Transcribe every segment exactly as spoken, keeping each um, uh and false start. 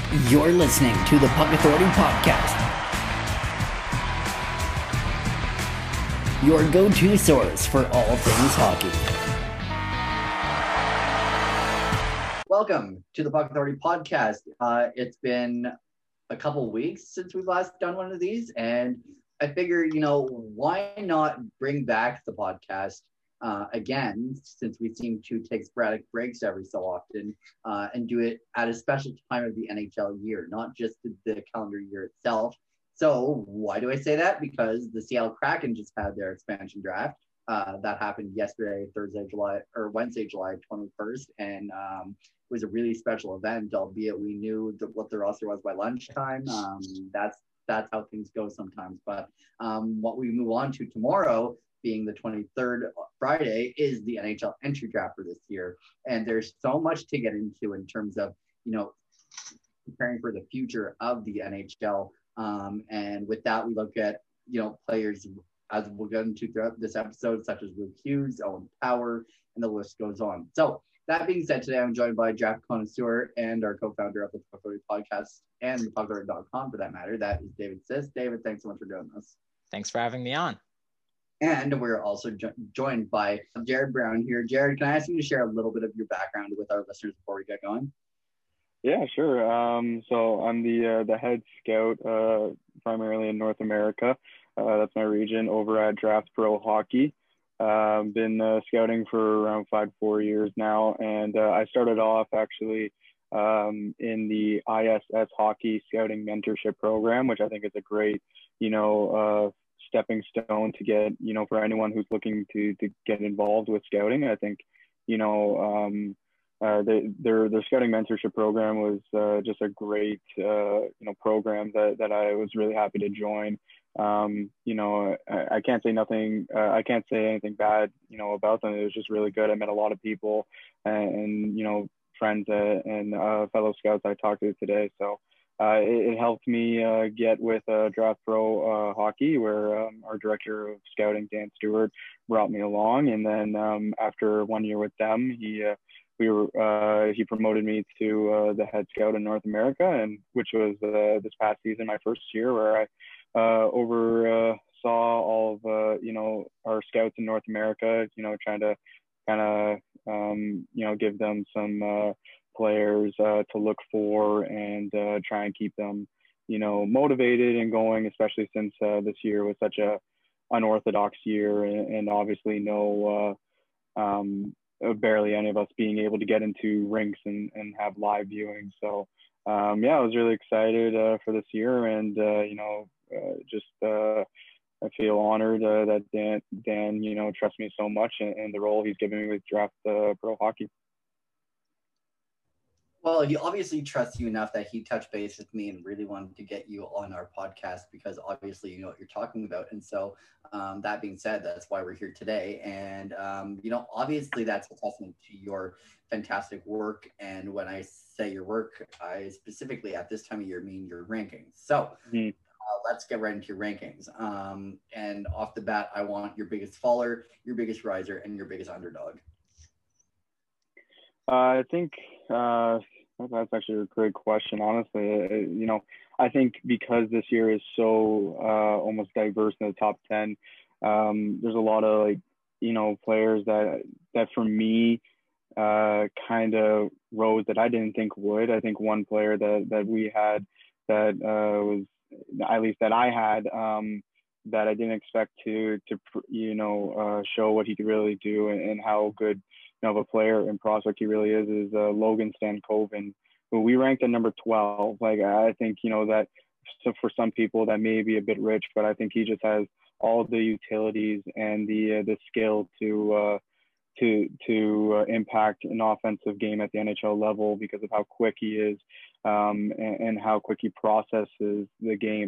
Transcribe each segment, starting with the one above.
You're listening to the Puck Authority Podcast, your go-to source for all things hockey. Welcome to the Puck Authority Podcast. Uh, it's been a couple weeks since we've last done one of these, and I figured, you know, why not bring back the podcast uh, again, since we seem to take sporadic breaks every so often, uh, and do it at a special time of the N H L year, not just the, the calendar year itself. So why do I say that? Because the Seattle Kraken just had their expansion draft. Uh, that happened yesterday, Thursday, July, or Wednesday, July twenty-first, and um, it was a really special event, albeit we knew the, what the roster was by lunchtime. Um, that's that's how things go sometimes. But um, what we move on to tomorrow, being the twenty-third Friday, is the N H L entry draft for this year. And there's so much to get into in terms of, you know, preparing for the future of the N H L. Um, and with that, we look at, you know, players, as we'll get into throughout this episode, such as Luke Hughes, Owen Power, and the list goes on. So that being said, today I'm joined by draft connoisseur and our co-founder of the Puck Authority Podcast and the puck authority dot com for that matter. That is David Siss. David, thanks so much for doing this. Thanks for having me on. And we're also jo- joined by Jared Brown here. Jared, can I ask you to share a little bit of your background with our listeners before we get going? Yeah, sure. Um, so I'm the uh, the head scout uh, primarily in North America. Uh, that's my region over at Draft Pro Hockey. I've uh, been uh, scouting for around five, four years now. And uh, I started off actually um, in the I S S Hockey Scouting Mentorship Program, which I think is a great, you know, uh, stepping stone to get, you know, for anyone who's looking to to get involved with scouting. I think, you know, um, uh, they, their their scouting mentorship program was uh, just a great, uh, you know, program that that I was really happy to join. Um, you know, I, I can't say nothing. Uh, I can't say anything bad, you know, about them. It was just really good. I met a lot of people and, and you know, friends uh, and uh, fellow scouts I talked to today. So. Uh, it, it helped me uh, get with uh, Draft Pro uh, Hockey, where um, our director of scouting, Dan Stewart, brought me along. And then um, after one year with them, he uh, we were uh, he promoted me to uh, the head scout in North America, and which was uh, this past season, my first year, where I uh, oversaw uh, all of uh, you know our scouts in North America. You know, trying to kind of um, you know give them some. Uh, players uh, to look for and uh, try and keep them, you know, motivated and going, especially since uh, this year was such a unorthodox year and, and obviously no, uh, um, barely any of us being able to get into rinks and, and have live viewing. So um, yeah, I was really excited uh, for this year and, uh, you know, uh, just uh, I feel honored uh, that Dan, Dan, you know, trusts me so much in, in the role he's given me with Draft uh, Pro Hockey. Well, he obviously trusts you enough that he touched base with me and really wanted to get you on our podcast because obviously you know what you're talking about. And so um, that being said, that's why we're here today. And, um, you know, obviously that's a testament to your fantastic work. And when I say your work, I specifically at this time of year mean your rankings. So mm-hmm. uh, let's get right into your rankings. Um, and off the bat, I want your biggest faller, your biggest riser, and your biggest underdog. Uh, I think uh, that's actually a great question, honestly. Uh, you know, I think because this year is so uh, almost diverse in the top ten, um, there's a lot of, like, you know, players that, that for me uh, kind of rose that I didn't think would. I think one player that, that we had that uh, was, at least that I had, um, that I didn't expect to, to you know, uh, show what he could really do and, and how good you know, of a player and prospect he really is, is uh, Logan Stankoven, who we ranked at number twelve. Like, I think, you know, that so for some people that may be a bit rich, but I think he just has all the utilities and the uh, the skill to uh, to to uh, impact an offensive game at the N H L level because of how quick he is um, and, and how quick he processes the game.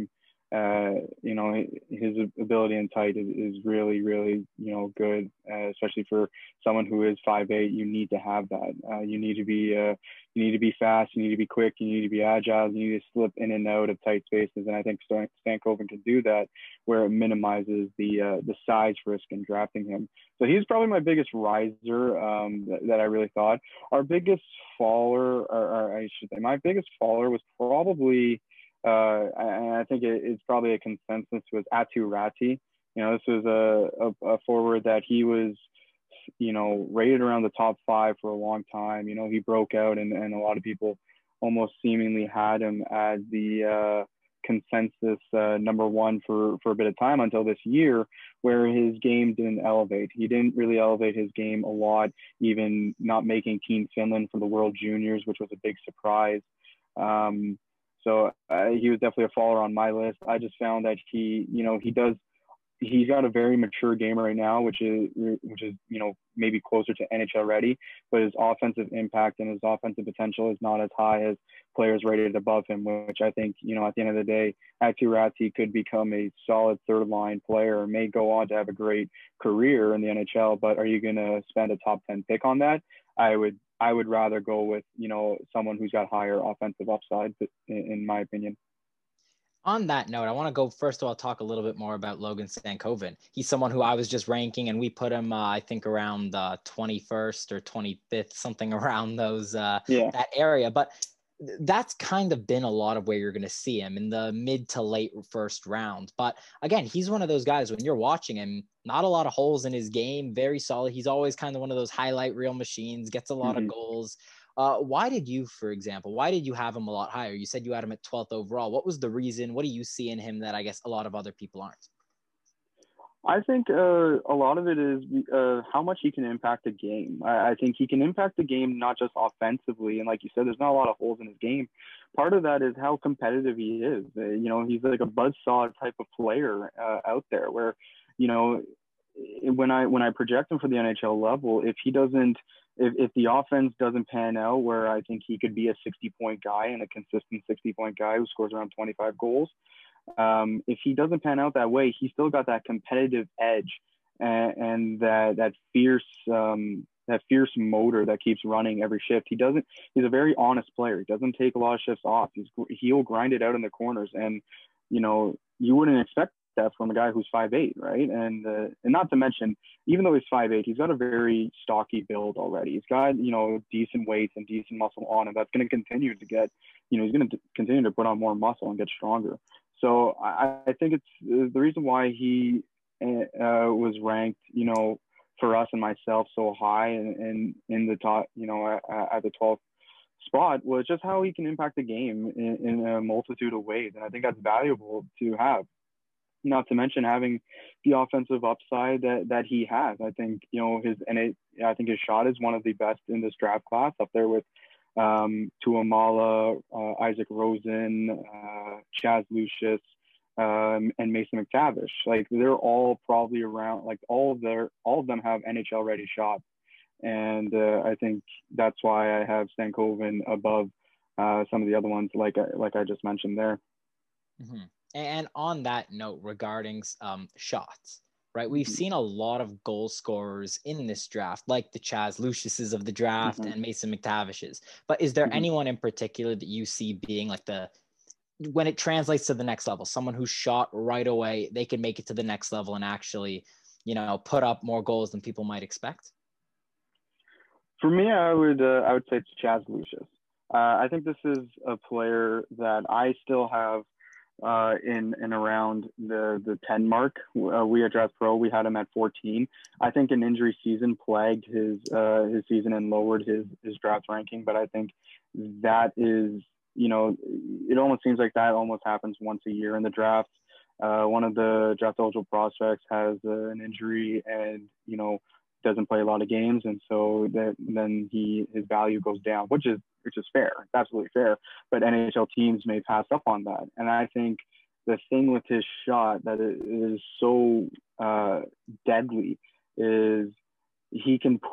uh, you know, his ability in tight is, is really, really, you know, good, uh, especially for someone who is five eight. You need to have that. Uh, you need to be, uh, you need to be fast. You need to be quick. You need to be agile. You need to slip in and out of tight spaces. And I think Stan- Stankoven can do that, where it minimizes the uh, the size risk in drafting him. So he's probably my biggest riser um, that, that I really thought. Our biggest faller, or, or I should say, my biggest faller was probably. Uh, and I think it, it's probably a consensus with Atu Ratti. You know, this was a, a, a forward that he was, you know, rated around the top five for a long time. You know, he broke out, and, and a lot of people almost seemingly had him as the uh, consensus uh, number one for, for a bit of time until this year, where his game didn't elevate. He didn't really elevate his game a lot, even not making Team Finland for the World Juniors, which was a big surprise. Um, So uh, he was definitely a faller on my list. I just found that he, you know, he does, he's got a very mature game right now, which is, which is, you know, maybe closer to N H L ready, but his offensive impact and his offensive potential is not as high as players rated above him, which I think, you know, at the end of the day, Atu Ratti could become a solid third line player, may go on to have a great career in the N H L, but are you going to spend a top ten pick on that? I would, I would rather go with, you know, someone who's got higher offensive upside, in, in my opinion. On that note, I want to go first of all talk a little bit more about Logan Stankoven. He's someone who I was just ranking, and we put him, uh, I think, around the twenty-first or twenty-fifth, something around those uh, yeah. that area. But that's kind of been a lot of where you're going to see him in the mid to late first round. But again, he's one of those guys when you're watching him, not a lot of holes in his game, very solid. He's always kind of one of those highlight reel machines, gets a lot Mm-hmm. of goals. Uh, why did you, for example, why did you have him a lot higher? You said you had him at twelfth overall. What was the reason? What do you see in him that I guess a lot of other people aren't? I think uh, a lot of it is uh, how much he can impact the game. I, I think he can impact the game not just offensively, and like you said, there's not a lot of holes in his game. Part of that is how competitive he is. Uh, you know, he's like a buzzsaw type of player uh, out there. Where, you know, when I when I project him for the N H L level, if he doesn't, if if the offense doesn't pan out, where I think he could be a sixty point guy and a consistent sixty point guy who scores around twenty-five goals. Um, if he doesn't pan out that way, he's still got that competitive edge and, and that that fierce um, that fierce motor that keeps running every shift. He doesn't. He's a very honest player. He doesn't take a lot of shifts off. He's he'll grind it out in the corners, and you know you wouldn't expect that from a guy who's five eight, right? And uh, and not to mention, even though he's five eight, he's got a very stocky build already. He's got, you know, decent weight and decent muscle on him. That's going to continue to get, you know, he's going to continue to put on more muscle and get stronger. So I, I think it's the reason why he uh, was ranked, you know, for us and myself so high and in, in, in the top, you know, at, at the twelfth spot was just how he can impact the game in, in a multitude of ways. And I think that's valuable to have. Not to mention having the offensive upside that, that he has. I think, you know, his, and it, I think his shot is one of the best in this draft class, up there with um, Tuomala, uh, Isaac Rosen, uh, Chaz Lucius, um, and Mason McTavish. Like they're all probably around, like all of their, all of them have N H L ready shots. And uh, I think that's why I have Stankoven above uh, some of the other ones, like, like I just mentioned there. Mm-hmm. And on that note, regarding um, shots, right? We've mm-hmm. seen a lot of goal scorers in this draft, like the Chaz Luciuses of the draft mm-hmm. and Mason McTavishes. But is there mm-hmm. anyone in particular that you see being like the, when it translates to the next level, someone who shot right away, they can make it to the next level and actually, you know, put up more goals than people might expect? For me, I would uh, I would say it's Chaz Lucius. Uh, I think this is a player that I still have Uh, in and around the the ten mark. Uh, we at Draft Pro, we had him at fourteen. I think an injury season plagued his uh, his season and lowered his his draft ranking. But I think that is, you know, it almost seems like that almost happens once a year in the draft. Uh, one of the draft eligible prospects has uh, an injury and, you know, doesn't play a lot of games, and so that then he his value goes down, which is which is fair. It's absolutely fair. But N H L teams may pass up on that. And I think the thing with his shot that is so uh, deadly is he can put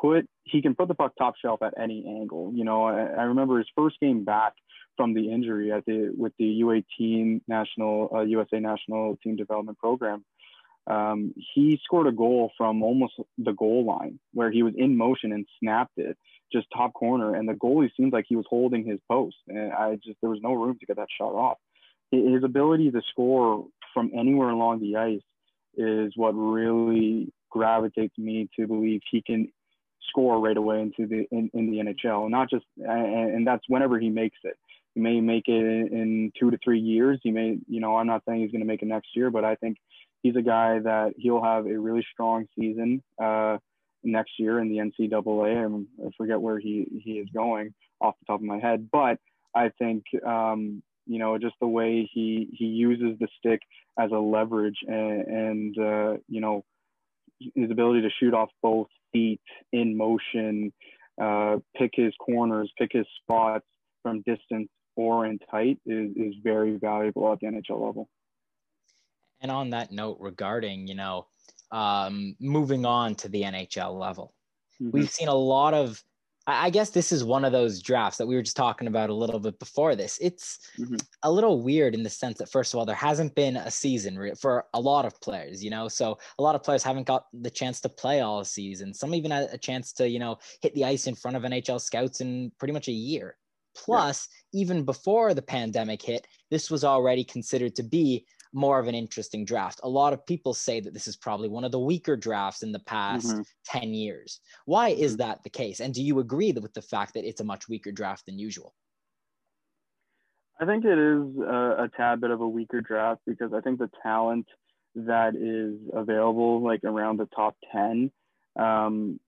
he can put the puck top shelf at any angle. You know, I, I remember his first game back from the injury at the with the U eighteen national uh, U S A national team development program. Um, he scored a goal from almost the goal line where he was in motion and snapped it just top corner, and the goalie seemed like he was holding his post, and I just there was no room to get that shot off. His ability to score from anywhere along the ice is what really gravitates me to believe he can score right away into the in, in the N H L. Not just and, and that's whenever he makes it. He may make it in, in two to three years. He may, you know, I'm not saying he's going to make it next year, but I think he's a guy that he'll have a really strong season uh, next year in the N C double A. I forget where he, he is going off the top of my head, but I think, um, you know, just the way he, he uses the stick as a leverage and, and uh, you know, his ability to shoot off both feet in motion, uh, pick his corners, pick his spots from distance or in tight is, is very valuable at the N H L level. And on that note, regarding, you know, um, moving on to the N H L level, mm-hmm. we've seen a lot of, I guess this is one of those drafts that we were just talking about a little bit before this. It's mm-hmm. a little weird in the sense that, first of all, there hasn't been a season for a lot of players, you know, so a lot of players haven't got the chance to play all season. Some even had a chance to, you know, hit the ice in front of N H L scouts in pretty much a year. Plus, yeah. even before the pandemic hit, this was already considered to be more of an interesting draft. A lot of people say that this is probably one of the weaker drafts in the past mm-hmm. ten years. Why is that the case? And do you agree with the fact that it's a much weaker draft than usual? I think it is a, a tad bit of a weaker draft because I think the talent that is available, like around the top ten, um,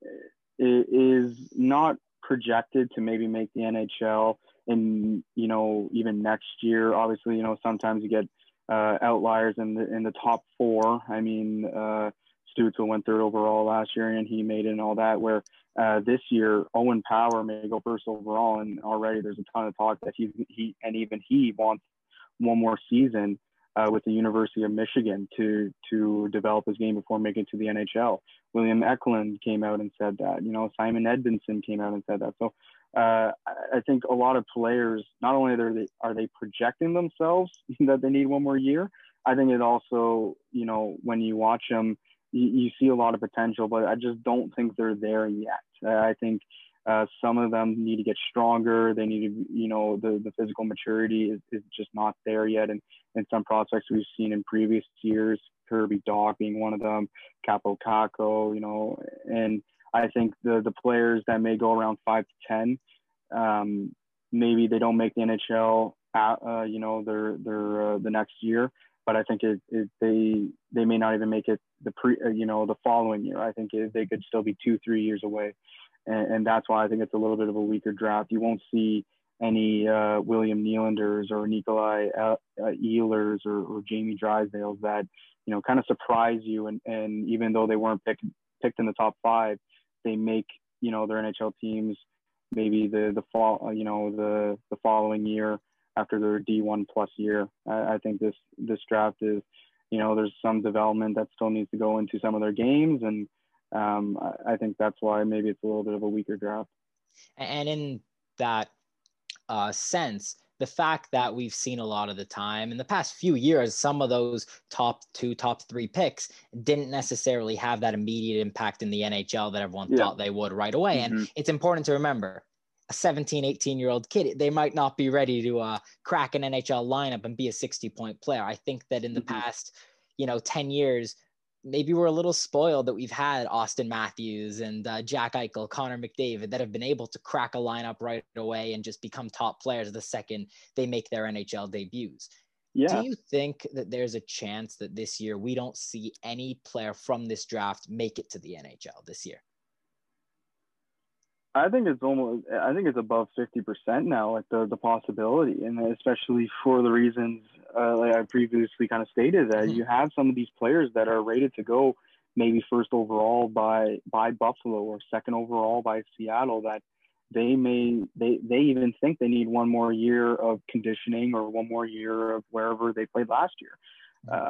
is not projected to maybe make the N H L in, you know, even next year. Obviously, you know, sometimes you get Uh, outliers in the in the top four. I mean, uh, Stützle went third overall last year, and he made it and all that. Where uh, this year, Owen Power may go first overall, and already there's a ton of talk that he he and even he wants one more season uh, with the University of Michigan to to develop his game before making it to the N H L. William Eklund came out and said that. You know, Simon Edvinsson came out and said that. So. Uh, I think a lot of players, not only are they, are they projecting themselves that they need one more year, I think it also, you know, when you watch them, you, you see a lot of potential, but I just don't think they're there yet. Uh, I think uh, some of them need to get stronger. They need to, you know, the, the physical maturity is, is just not there yet. And, and some prospects we've seen in previous years, Kirby Dach being one of them, Capo Caco, you know, and I think the the players that may go around five to ten, um, maybe they don't make the N H L, at, uh, you know, their their uh, the next year. But I think it, it they they may not even make it the pre uh, you know the following year. I think it, they could still be two three years away, and, and that's why I think it's a little bit of a weaker draft. You won't see any uh, William Nylanders or Nikolai uh, uh, Ehlers or, or Jamie Drysdales that you know kind of surprise you, and and even though they weren't picked picked in the top five, they make, you know, their N H L teams maybe the, the fall, you know, the, the following year after their D one plus year. I, I think this, this draft is, you know, there's some development that still needs to go into some of their games. And um, I, I think that's why maybe it's a little bit of a weaker draft. And in that uh, sense, the fact that we've seen a lot of the time in the past few years, some of those top two, top three picks didn't necessarily have that immediate impact in the N H L that everyone yeah. thought they would right away. Mm-hmm. And it's important to remember a seventeen, eighteen year old kid, they might not be ready to uh, crack an N H L lineup and be a sixty point player. I think that in the mm-hmm. past, you know, ten years, maybe we're a little spoiled that we've had Austin Matthews and uh, Jack Eichel, Connor McDavid that have been able to crack a lineup right away and just become top players the second they make their N H L debuts. Yeah. Do you think that there's a chance that this year we don't see any player from this draft make it to the N H L this year? I think it's almost, I think it's above fifty percent now, like the, the possibility, and especially for the reasons uh, like I previously kind of stated, that mm-hmm. you have some of these players that are rated to go maybe first overall by, by Buffalo or second overall by Seattle, that they may, they, they even think they need one more year of conditioning or one more year of wherever they played last year. Mm-hmm. Uh,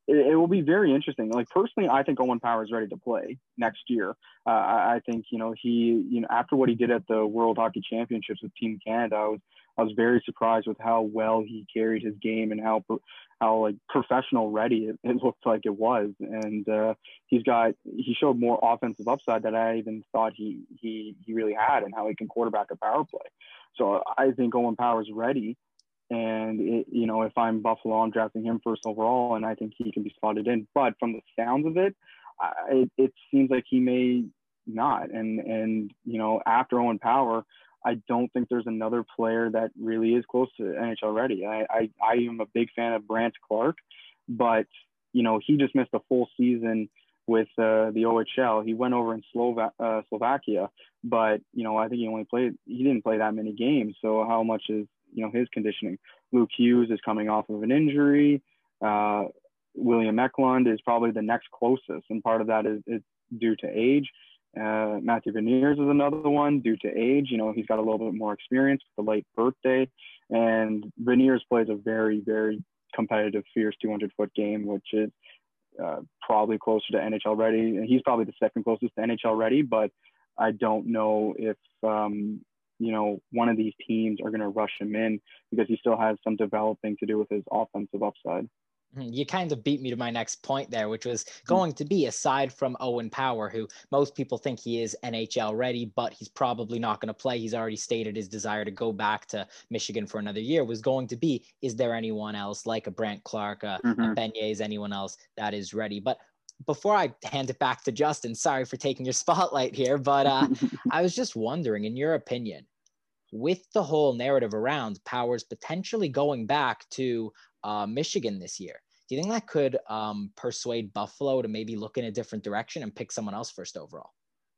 it, it will be very interesting. Like personally, I think Owen Power is ready to play next year. Uh, I, I think you know he you know after what he did at the World Hockey Championships with Team Canada, I was I was very surprised with how well he carried his game and how how like professional ready it, it looked like it was. And uh, he's got he showed more offensive upside that I even thought he he he really had, and how he can quarterback a power play. So I think Owen Power is ready. And, it, you know, if I'm Buffalo, I'm drafting him first overall, and I think he can be slotted in. But from the sounds of it, I, it, it seems like he may not. And, and, you know, after Owen Power, I don't think there's another player that really is close to N H L ready. I, I, I am a big fan of Brandt Clark, but, you know, he just missed a full season with uh, the O H L. He went over in Slova- uh, Slovakia, but, you know, I think he only played, he didn't play that many games. So how much is, you know, his conditioning? Luke Hughes is coming off of an injury. Uh, William Eklund is probably the next closest, and part of that is, is due to age. Uh, Matthew Beniers is another one due to age. You know, he's got a little bit more experience with the late birthday, and Beniers plays a very, very competitive, fierce two hundred foot game, which is uh, probably closer to N H L ready. And he's probably the second closest to N H L ready, but I don't know if, um, you know, one of these teams are going to rush him in, because he still has some developing to do with his offensive upside. You kind of beat me to my next point there, which was going to be, aside from Owen Power, who most people think he is N H L ready, but he's probably not going to play. He's already stated his desire to go back to Michigan for another year, was going to be, is there anyone else like a Brandt Clark, a, mm-hmm. a Beignets, anyone else that is ready? But before I hand it back to Justin, sorry for taking your spotlight here, but uh, I was just wondering, in your opinion, with the whole narrative around Powers potentially going back to uh, Michigan this year, do you think that could um, persuade Buffalo to maybe look in a different direction and pick someone else first overall?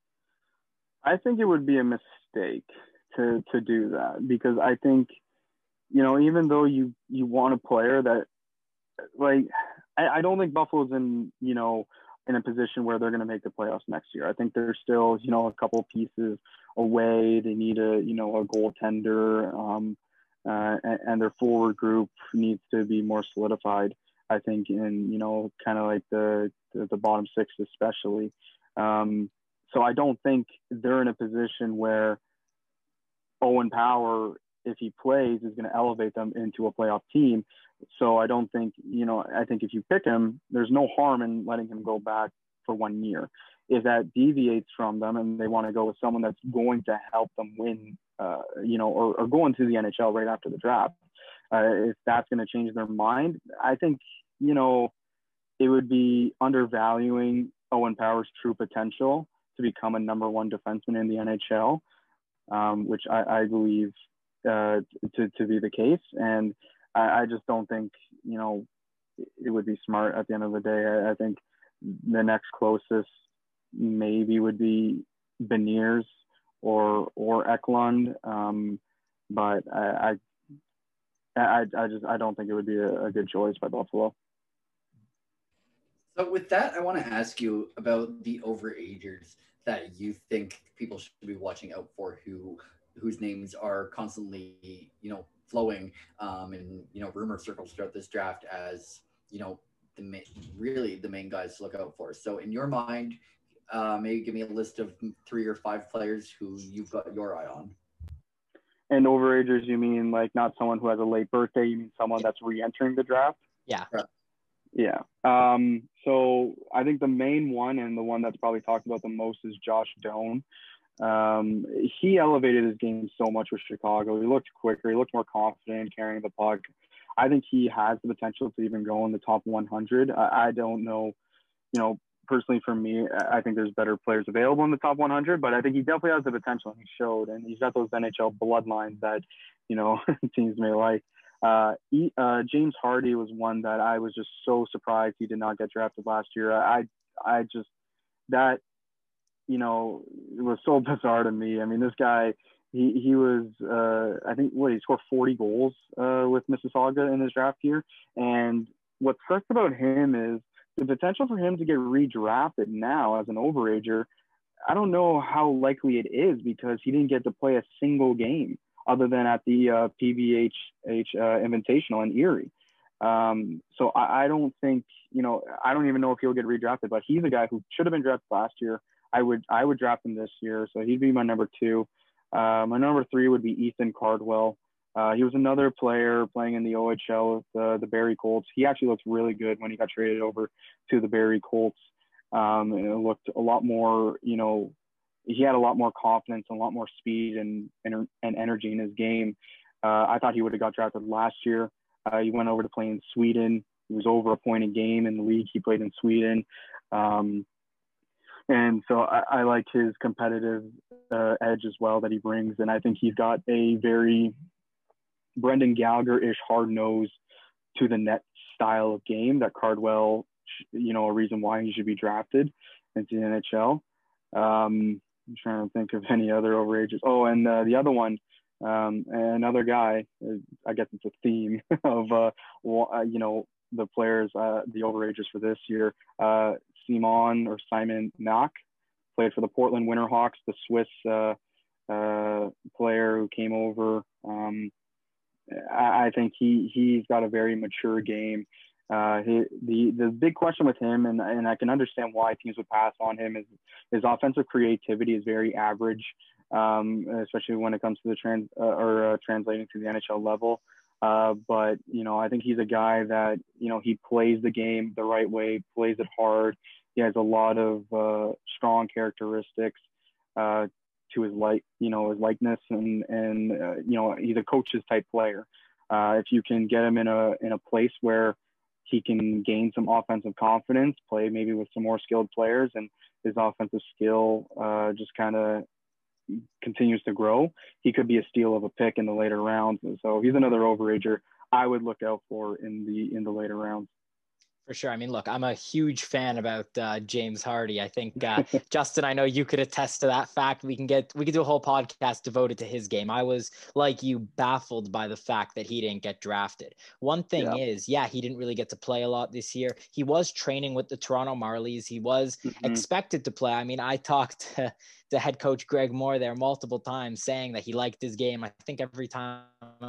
I think it would be a mistake to to do that, because I think, you know, even though you, you want a player that, like, I, I don't think Buffalo's in, you know, in a position where they're going to make the playoffs next year. I think they're still, you know, a couple pieces away. They need a, you know, a goaltender, um, uh, and, and their forward group needs to be more solidified, I think, in, you know, kind of like the, the, the bottom six, especially. Um, so I don't think they're in a position where Owen Power, if he plays, is going to elevate them into a playoff team. So I don't think, you know, I think if you pick him, there's no harm in letting him go back for one year. If that deviates from them and they want to go with someone that's going to help them win, uh, you know, or, or go into the N H L right after the draft, uh, if that's going to change their mind, I think, you know, it would be undervaluing Owen Power's true potential to become a number one defenseman in the N H L, um, which I, I believe uh, to, to be the case. And I, I just don't think, you know, it would be smart at the end of the day. I, I think the next closest maybe would be Beniers or or Eklund, um, but I, I I I just I don't think it would be a, a good choice by Buffalo. So with that, I want to ask you about the overagers that you think people should be watching out for, who whose names are constantly, you know, flowing um, in, you know, rumor circles throughout this draft as, you know, the main, really the main guys to look out for. So in your mind, uh, maybe give me a list of three or five players who you've got your eye on. And overagers, you mean like not someone who has a late birthday? You mean someone that's re-entering the draft? Yeah. Yeah. Um, so I think the main one, and the one that's probably talked about the most, is Josh Doan. Um, he elevated his game so much with Chicago. He looked quicker. He looked more confident carrying the puck. I think he has the potential to even go in the top one hundred. I, I don't know, you know, personally for me, I think there's better players available in the top one hundred, but I think he definitely has the potential, and he showed, and he's got those N H L bloodlines that, you know, teams may like. Uh, he, uh, James Hardy was one that I was just so surprised he did not get drafted last year. I, I just, that, you know, it was so bizarre to me. I mean, this guy, he, he was, uh, I think, what, he scored forty goals uh, with Mississauga in his draft year. And what sucks about him is the potential for him to get redrafted now as an overager. I don't know how likely it is, because he didn't get to play a single game other than at the uh, P B H H uh, Invitational in Erie. Um, so I, I don't think, you know, I don't even know if he'll get redrafted, but he's a guy who should have been drafted last year. I would I would draft him this year, so he'd be my number two. Uh, my number three would be Ethan Cardwell. Uh, he was another player playing in the O H L with the, the Barrie Colts. He actually looked really good when he got traded over to the Barrie Colts. Um, it looked a lot more, you know, he had a lot more confidence and a lot more speed and, and, and energy in his game. Uh, I thought he would have got drafted last year. Uh, he went over to play in Sweden. He was over a point a game in the league. He played in Sweden. Um, and so I, I like his competitive uh, edge as well that he brings. And I think he's got a very Brendan Gallagher-ish hard nose to the net style of game that Cardwell, you know, a reason why he should be drafted into the N H L. Um, I'm trying to think of any other overages. Oh, and uh, the other one, um, another guy, I guess it's a theme of, uh, you know, the players, uh, the overages for this year. Uh, Simon or Simon Mack played for the Portland Winterhawks, the Swiss uh, uh, player who came over. Um, I, I think he, he's got a very mature game. Uh, he, the the big question with him, and, and I can understand why teams would pass on him, is his offensive creativity is very average, um, especially when it comes to the trans uh, or uh, translating to the N H L level. Uh, but you know, I think he's a guy that, you know, he plays the game the right way, plays it hard. He has a lot of uh, strong characteristics uh, to his like, you know, his likeness, and and uh, you know, he's a coach's type player. Uh, if you can get him in a in a place where he can gain some offensive confidence, play maybe with some more skilled players, and his offensive skill uh, just kind of continues to grow, he could be a steal of a pick in the later rounds. And so he's another overager I would look out for in the in the later rounds. For sure. I mean, look, I'm a huge fan about uh, James Hardy. I think, uh, Justin, I know you could attest to that fact. We can get, we could do a whole podcast devoted to his game. I was, like you, baffled by the fact that he didn't get drafted. One thing yeah. is, yeah, he didn't really get to play a lot this year. He was training with the Toronto Marlies. He was mm-hmm. expected to play. I mean, I talked to, to head coach Greg Moore there multiple times saying that he liked his game. I think every time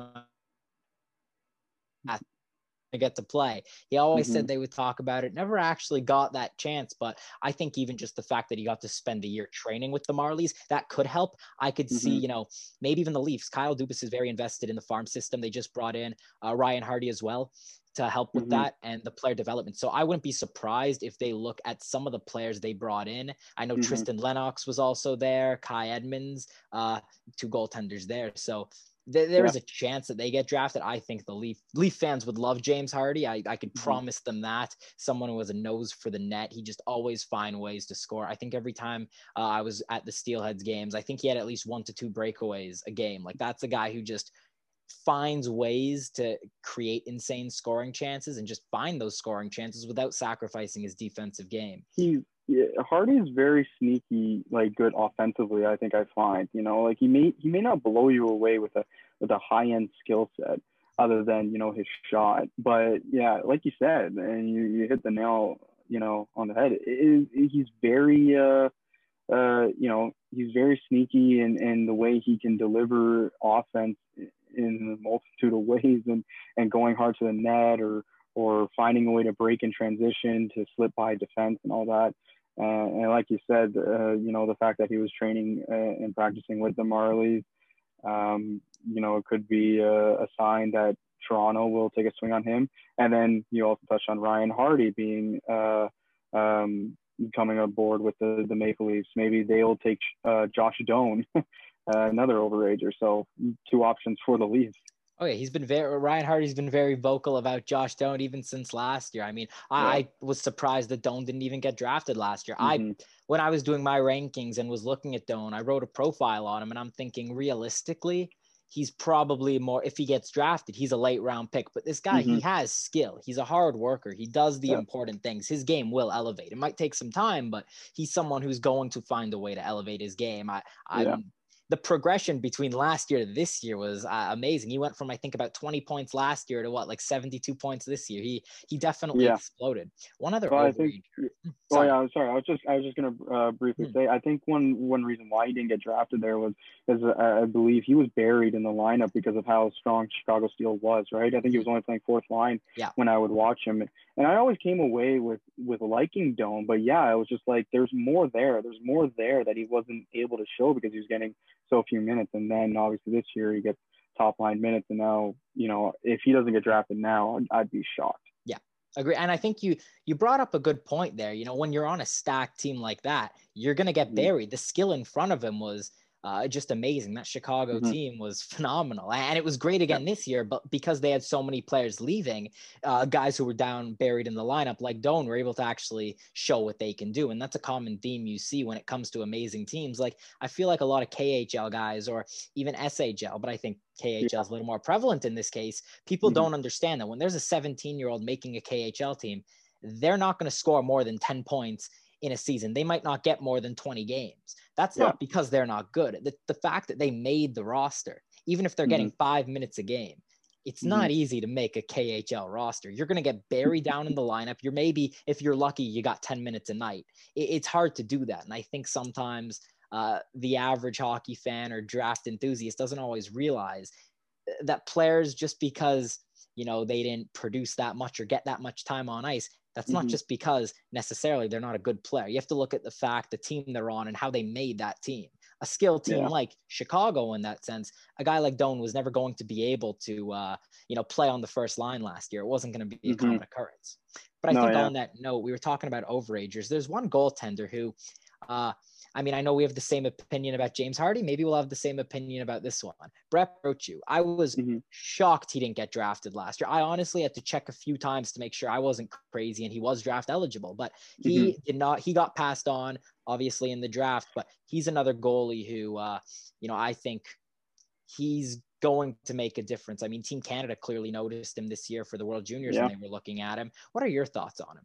to get to play, he always mm-hmm. said they would talk about it, never actually got that chance. But I think even just the fact that he got to spend a year training with the Marlies, that could help. I could mm-hmm. see, you know, maybe even the Leafs. Kyle Dubas is very invested in the farm system. They just brought in uh, Ryan Hardy as well to help with mm-hmm. that and the player development. So I wouldn't be surprised if they look at some of the players they brought in. I know mm-hmm. Tristan Lennox was also there, Kai Edmonds, uh, two goaltenders there. So There yeah. is a chance that they get drafted. I think the Leaf Leaf fans would love James Hardy. I, I could mm-hmm. promise them that. Someone who has a nose for the net. He just always find ways to score. I think every time uh, I was at the Steelheads games, I think he had at least one to two breakaways a game. Like, that's a guy who just finds ways to create insane scoring chances and just find those scoring chances without sacrificing his defensive game. He Yeah, Hardy is very sneaky, like good offensively. I think I find, you know, like he may he may not blow you away with a with a high end skill set, other than, you know, his shot. But yeah, like you said, and you, you hit the nail, you know, on the head. It, it, he's very, uh, uh, you know, he's very sneaky in in the way he can deliver offense in a multitude of ways, and and going hard to the net, or or finding a way to break in transition, to slip by defense and all that. Uh, and like you said, uh, you know, the fact that he was training uh, and practicing with the Marlies, um, you know, it could be a, a sign that Toronto will take a swing on him. And then you also touched on Ryan Hardy being uh, um, coming aboard with the, the Maple Leafs. Maybe they'll take uh, Josh Doan, uh, another overager. So two options for the Leafs. Oh yeah, he's been very Ryan Hardy's been very vocal about Josh Doan even since last year. I mean, I, yeah. I was surprised that Doan didn't even get drafted last year. Mm-hmm. I when I was doing my rankings and was looking at Doan, I wrote a profile on him, and I'm thinking realistically, he's probably more, if he gets drafted, he's a late round pick. But this guy, mm-hmm. he has skill. He's a hard worker. He does the yeah. important things. His game will elevate. It might take some time, but he's someone who's going to find a way to elevate his game. I I'm yeah. the progression between last year to this year was uh, amazing. He went from, I think, about twenty points last year to what, like seventy-two points this year. He he definitely Yeah. exploded. One other Well, I overage. think, oh Sorry. yeah, I'm sorry. I was just, I was just gonna uh, briefly Hmm. say, I think one one reason why he didn't get drafted there was because uh, I believe he was buried in the lineup because of how strong Chicago Steel was, right? I think he was only playing fourth line Yeah. when I would watch him, and I always came away with with liking Doan, but yeah, it was just like there's more there. There's more there that he wasn't able to show because he was getting so few minutes, and then obviously this year he gets top line minutes, and now, you know, if he doesn't get drafted now, I'd, I'd be shocked. Agree. And I think you you brought up a good point there. You know, when you're on a stacked team like that, you're going to get Mhm. buried. The skill in front of him was uh, just amazing. That Chicago Mhm. team was phenomenal. And it was great again this year, but because they had so many players leaving, uh, guys who were down buried in the lineup like Doan were able to actually show what they can do. And that's a common theme you see when it comes to amazing teams. Like, I feel like a lot of K H L guys or even S H L, but I think K H L is a little more prevalent in this case. People Mhm. don't understand that when there's a seventeen year old making a K H L team, they're not going to score more than ten points in a season. They might not get more than twenty games. That's Yeah. not because they're not good. The, the fact that they made the roster, even if they're getting Mhm. five minutes a game, it's Mhm. not easy to make a K H L roster. You're going to get buried down in the lineup. You're maybe, if you're lucky, you got ten minutes a night. It, it's hard to do that. And I think sometimes uh, the average hockey fan or draft enthusiast doesn't always realize that players, just because, you know, they didn't produce that much or get that much time on ice, that's not Mhm. just because necessarily they're not a good player. You have to look at the fact, the team they're on and how they made that team. A skilled team Yeah. like Chicago, in that sense, a guy like Doan was never going to be able to, uh, you know, play on the first line last year. It wasn't going to be a Mhm. common occurrence. But I No, think yeah. on that note, we were talking about overagers. There's one goaltender who, uh, I mean, I know we have the same opinion about James Hardy. Maybe we'll have the same opinion about this one. Brett Brochu. I was Mhm. shocked he didn't get drafted last year. I honestly had to check a few times to make sure I wasn't crazy and he was draft eligible, but he Mhm. did not. He got passed on, obviously, in the draft, but he's another goalie who, uh, you know, I think he's going to make a difference. I mean, Team Canada clearly noticed him this year for the World Juniors Yeah. when they were looking at him. What are your thoughts on him?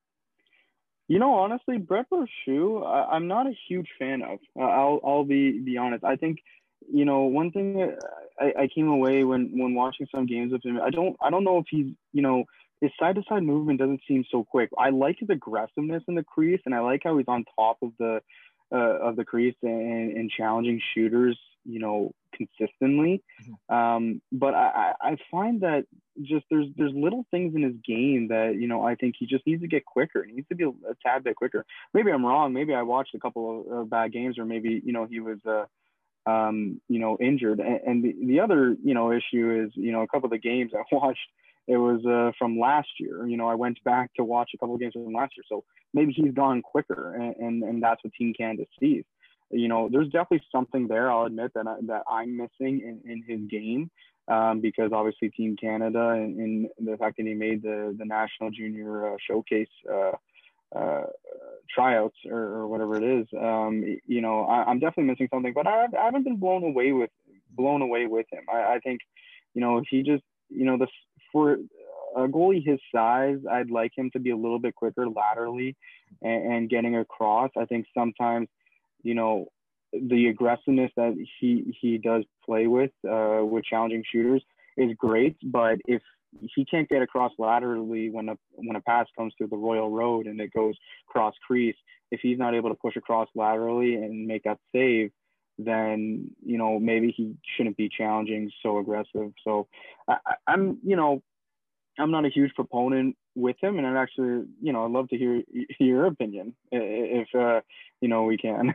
You know, honestly, Brett Brochu, I, I'm not a huge fan of. Uh, I'll I'll be be honest. I think, you know, one thing that I, I came away when when watching some games of him. I don't I don't know if he's, you know, his side to side movement doesn't seem so quick. I like his aggressiveness in the crease, and I like how he's on top of the uh, of the crease and, and challenging shooters, you know, consistently. Mhm. Um, but I, I I find that just there's there's little things in his game that, you know, I think he just needs to get quicker. He needs to be a, a tad bit quicker. Maybe I'm wrong. Maybe I watched a couple of uh, bad games, or maybe, you know, he was uh, um, you know, injured. And, and the, the other, you know, issue is, you know, a couple of the games I watched, it was uh, from last year. You know, I went back to watch a couple of games from last year. So maybe he's gone quicker, and, and, and that's what Team Canada sees. You know, there's definitely something there, I'll admit, that, I, that I'm missing in, in his game, um, because obviously Team Canada and, and the fact that he made the, the National Junior uh, Showcase uh, uh, tryouts, or, or whatever it is, um, you know, I, I'm definitely missing something, but I, I haven't been blown away with blown away with him. I, I think, you know, he just, you know, the for a goalie his size, I'd like him to be a little bit quicker laterally and, and getting across. I think sometimes, you know, the aggressiveness that he he does play with uh, with challenging shooters is great, but if he can't get across laterally when a when a pass comes through the Royal Road and it goes cross crease, if he's not able to push across laterally and make that save, then, you know, maybe he shouldn't be challenging so aggressive. So I, I'm, you know, I'm not a huge proponent with him, and I'd actually, you know, I'd love to hear, hear your opinion if, uh, you know, we can.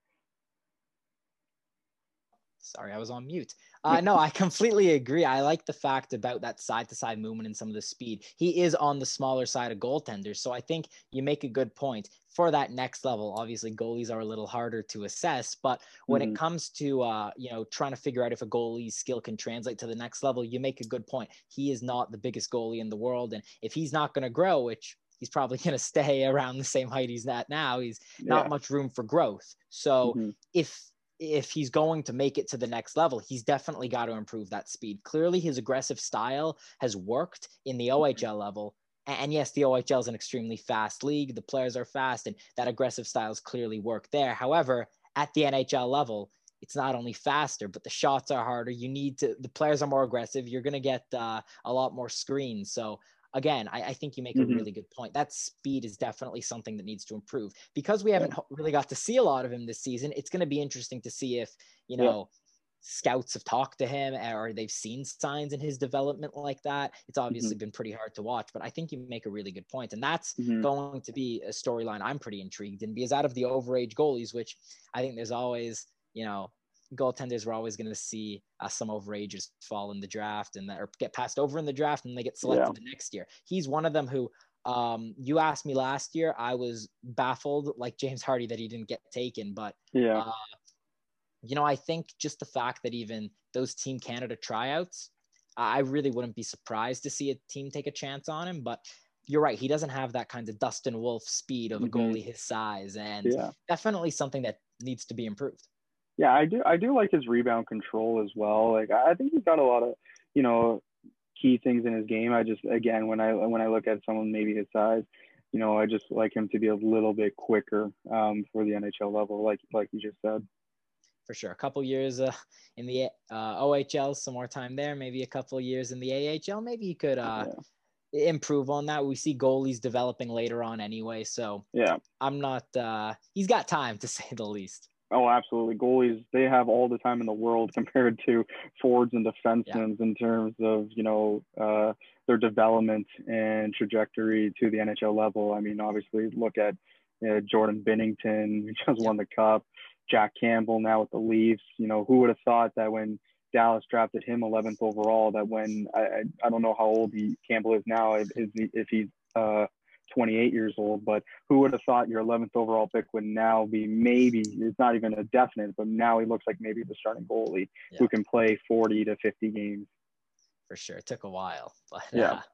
Sorry, I was on mute. Uh, no, I completely agree. I like the fact about that side-to-side movement and some of the speed. He is on the smaller side of goaltenders, so I think you make a good point. For that next level, obviously goalies are a little harder to assess, but when Mhm. it comes to uh, you know, trying to figure out if a goalie's skill can translate to the next level, you make a good point. He is not the biggest goalie in the world, and if he's not going to grow, which he's probably going to stay around the same height he's at now, he's not Yeah. much room for growth. So Mhm. if if he's going to make it to the next level, he's definitely got to improve that speed. Clearly, his aggressive style has worked in the O H L level. And yes, the O H L is an extremely fast league. The players are fast, and that aggressive style has clearly worked there. However, at the N H L level, it's not only faster, but the shots are harder. You need to, the players are more aggressive. You're going to get uh, a lot more screens. So again, I, I think you make Mm-hmm. a really good point. That speed is definitely something that needs to improve because we haven't yeah. really got to see a lot of him this season. It's going to be interesting to see if, you know, yeah. scouts have talked to him or they've seen signs in his development like that. It's obviously mm-hmm. been pretty hard to watch, but I think you make a really good point. And that's mm-hmm. going to be a storyline I'm pretty intrigued in, because out of the overage goalies, which I think there's always, you know, goaltenders we're always going to see uh, some overagers fall in the draft and that or get passed over in the draft and they get selected yeah. the next year. He's one of them who um, you asked me last year, I was baffled like James Hardy that he didn't get taken, but yeah. Uh, you know, I think just the fact that even those Team Canada tryouts, I really wouldn't be surprised to see a team take a chance on him, but you're right. He doesn't have that kind of Dustin Wolf speed of a mm-hmm. goalie his size, and yeah. definitely something that needs to be improved. Yeah, I do. I do like his rebound control as well. Like, I think he's got a lot of, you know, key things in his game. I just, again, when I when I look at someone maybe his size, you know, I just like him to be a little bit quicker um, for the N H L level, like like you just said. For sure, a couple years uh, in the uh, O H L, some more time there. Maybe a couple years in the A H L. Maybe he could uh, yeah. improve on that. We see goalies developing later on anyway, so yeah, I'm not. Uh, he's got time, to say the least. Oh, absolutely. Goalies, they have all the time in the world compared to forwards and defensemen yeah. in terms of, you know, uh, their development and trajectory to the N H L level. I mean, obviously, look at uh, Jordan Binnington, who just yeah. won the Cup, Jack Campbell now with the Leafs. You know, who would have thought that when Dallas drafted him eleventh overall, that when, I, I, I don't know how old he, Campbell is now, if, if he's uh, twenty-eight years old, but who would have thought your eleventh overall pick would now be maybe, it's not even a definite, but now he looks like maybe the starting goalie yeah. who can play forty to fifty games. For sure. It took a while, but yeah. Uh...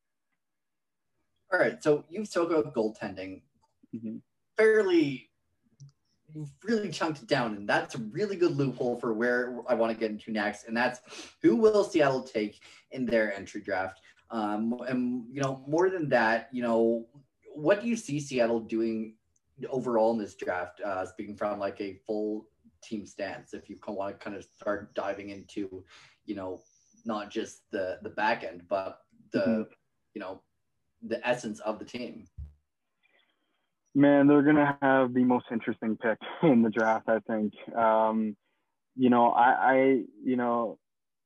All right. So you've spoken about goaltending mm-hmm. fairly, you've really chunked it down, and that's a really good loophole for where I want to get into next. And that's who will Seattle take in their entry draft? Um, and, you know, more than that, you know, what do you see Seattle doing overall in this draft, uh, speaking from like a full team stance, if you want to kind of start diving into, you know, not just the, the back end, but the, mm-hmm. you know, the essence of the team? Man, they're going to have the most interesting pick in the draft, I think. Um, you know, I, I you know,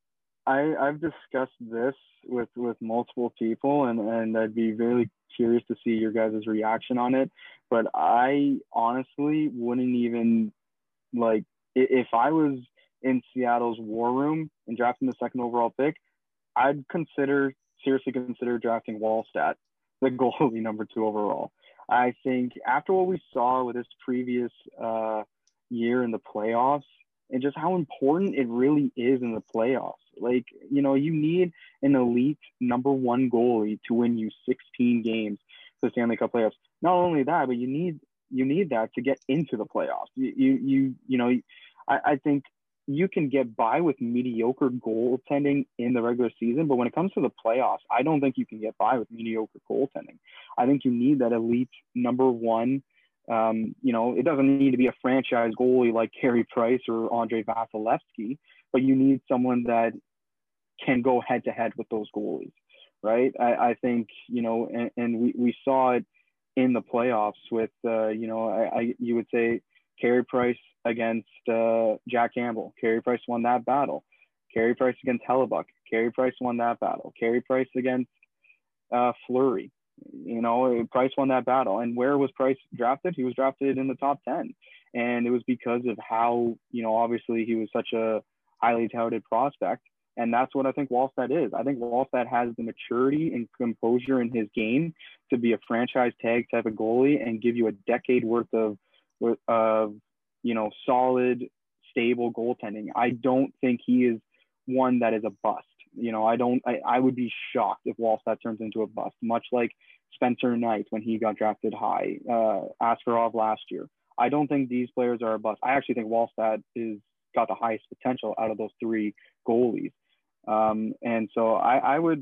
I, I've discussed this with, with multiple people, and, and I'd be really curious to see your guys' reaction on it. But I honestly wouldn't even, like, if I was in Seattle's war room and drafting the second overall pick, I'd consider, seriously consider drafting Wallstedt, the goalie number two overall. I think after what we saw with this previous uh, year in the playoffs, and just how important it really is in the playoffs. Like, you know, you need an elite number one goalie to win you sixteen games for the Stanley Cup playoffs. Not only that, but you need you need that to get into the playoffs. You you you, you know, I, I think you can get by with mediocre goaltending in the regular season, but when it comes to the playoffs, I don't think you can get by with mediocre goaltending. I think you need that elite number one. Um, you know, it doesn't need to be a franchise goalie like Carey Price or Andrei Vasilevsky, but you need someone that can go head to head with those goalies, right? I, I think, you know, and, and we, we saw it in the playoffs with, uh, you know, I, I you would say Carey Price against uh, Jack Campbell. Carey Price won that battle. Carey Price against Hellebuck. Carey Price won that battle. Carey Price against uh, Fleury. You know, Price won that battle. And where was Price drafted? He was drafted in the top ten. And it was because of how, you know, obviously he was such a highly touted prospect. And that's what I think Wallstedt is. I think Wallstedt has the maturity and composure in his game to be a franchise tag type of goalie and give you a decade worth of, of you know, solid, stable goaltending. I don't think he is one that is a bust. You know, I don't, I, I would be shocked if Wallstedt turns into a bust, much like Spencer Knight when he got drafted high, uh, Askarov last year. I don't think these players are a bust. I actually think Wallstedt is got the highest potential out of those three goalies. Um, and so I, I would,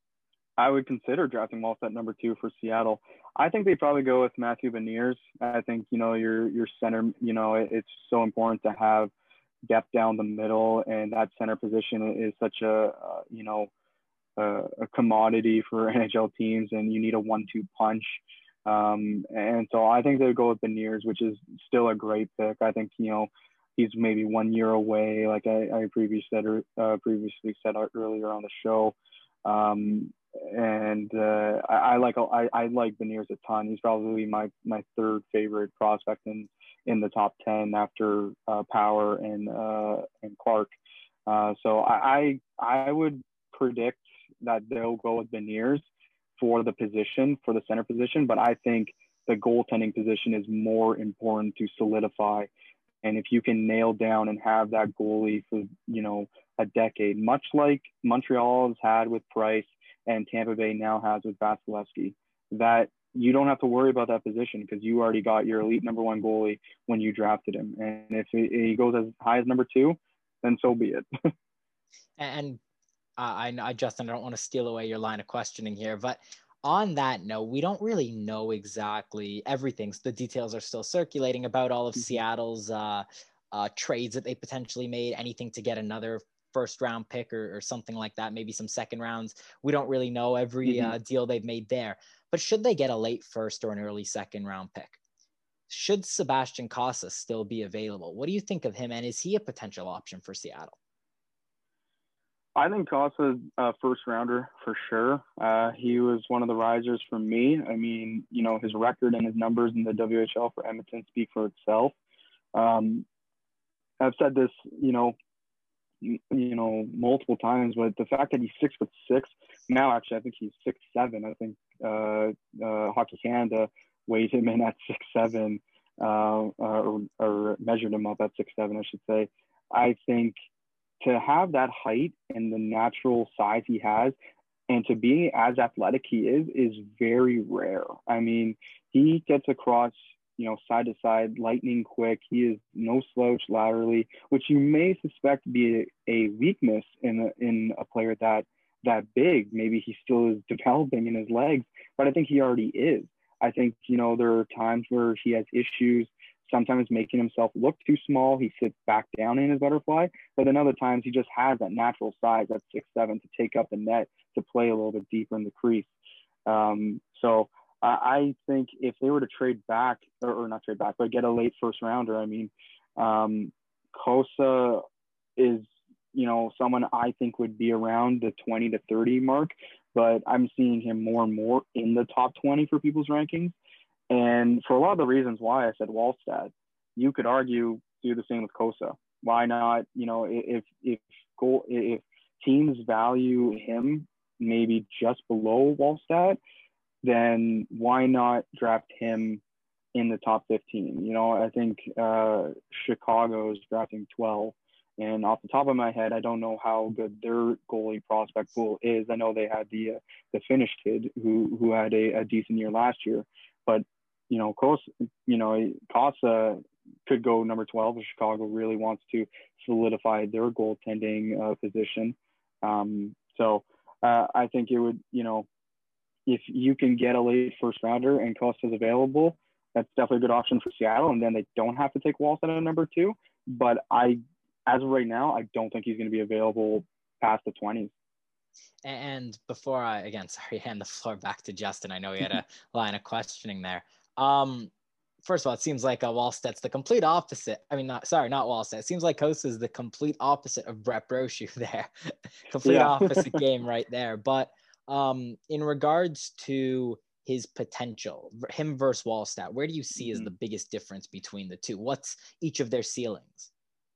I would consider drafting Wallstedt number two for Seattle. I think they probably go with Matthew Beniers. I think, you know, your, your center, you know, it, it's so important to have depth down the middle, and that center position is such a, uh, you know, a, a commodity for N H L teams, and you need a one two punch. Um, and so I think they would go with Beniers, which is still a great pick. I think, you know, he's maybe one year away, like I, I previously said, uh, previously said earlier on the show. Um, and uh, I, I like I, I like Beniers a ton. He's probably my my third favorite prospect in in the top ten after uh, Power and uh, and Clark. Uh, so I, I I would predict that they'll go with Beniers for the position, for the center position, but I think the goaltending position is more important to solidify. And if you can nail down and have that goalie for, you know, a decade, much like Montreal has had with Price and Tampa Bay now has with Vasilevsky, that you don't have to worry about that position because you already got your elite number one goalie when you drafted him. And if he goes as high as number two, then so be it. And uh, I, I, Justin, I don't want to steal away your line of questioning here, but on that note, we don't really know exactly everything. The details are still circulating about all of mm-hmm. Seattle's uh, uh, trades that they potentially made, anything to get another first round pick or, or something like that, maybe some second rounds. We don't really know every mm-hmm. uh, deal they've made there. But should they get a late first or an early second round pick? Should Sebastian Cossa still be available? What do you think of him? And is he a potential option for Seattle? I think Cossa's a first rounder for sure. Uh, he was one of the risers for me. I mean, you know, his record and his numbers in the W H L for Edmonton speak for itself. Um, I've said this, you know, you, you know, multiple times, but the fact that he's six foot six now, actually, I think he's six seven. I think uh, uh, Hockey Canada weighed him in at six seven, uh, or, or measured him up at six seven, I should say. I think to have that height and the natural size he has, and to be as athletic he is, is very rare. I mean, he gets across, you know, side to side, lightning quick. He is no slouch laterally, which you may suspect be a, a weakness in a, in a player that that big. Maybe he still is developing in his legs, but I think he already is. I think, you know, there are times where he has issues, sometimes making himself look too small. He sits back down in his butterfly, but then other times he just has that natural size at six seven to take up the net, to play a little bit deeper in the crease. Um, so I, I think if they were to trade back, or, or not trade back, but get a late first rounder, I mean, um, Cossa is, you know, someone I think would be around the twenty to thirty mark, but I'm seeing him more and more in the top twenty for people's rankings. And for a lot of the reasons why I said Wallstedt, you could argue do the same with Cossa. Why not? You know, if if goal if teams value him maybe just below Wallstedt, then why not draft him in the top fifteen? You know, I think uh, Chicago is drafting twelve. And off the top of my head, I don't know how good their goalie prospect pool is. I know they had the uh, the Finnish kid who who had a, a decent year last year, but you know, Cossa, you know, Cossa could go number twelve if Chicago really wants to solidify their goaltending uh, position. Um, so uh, I think it would, you know, if you can get a late first rounder and Cossa's available, that's definitely a good option for Seattle. And then they don't have to take Wallstedt at number two. But I, as of right now, I don't think he's going to be available past the twenties. And before I, again, sorry, hand the floor back to Justin. I know he had a line of questioning there. Um, first of all, it seems like a Wallstedt's the complete opposite. I mean, not sorry, not Wallstedt. It seems like Cossa is the complete opposite of Brett Brochu there. Complete yeah. opposite game right there. But um, in regards to his potential, him versus Wallstedt, where do you see mm-hmm. as the biggest difference between the two? What's each of their ceilings?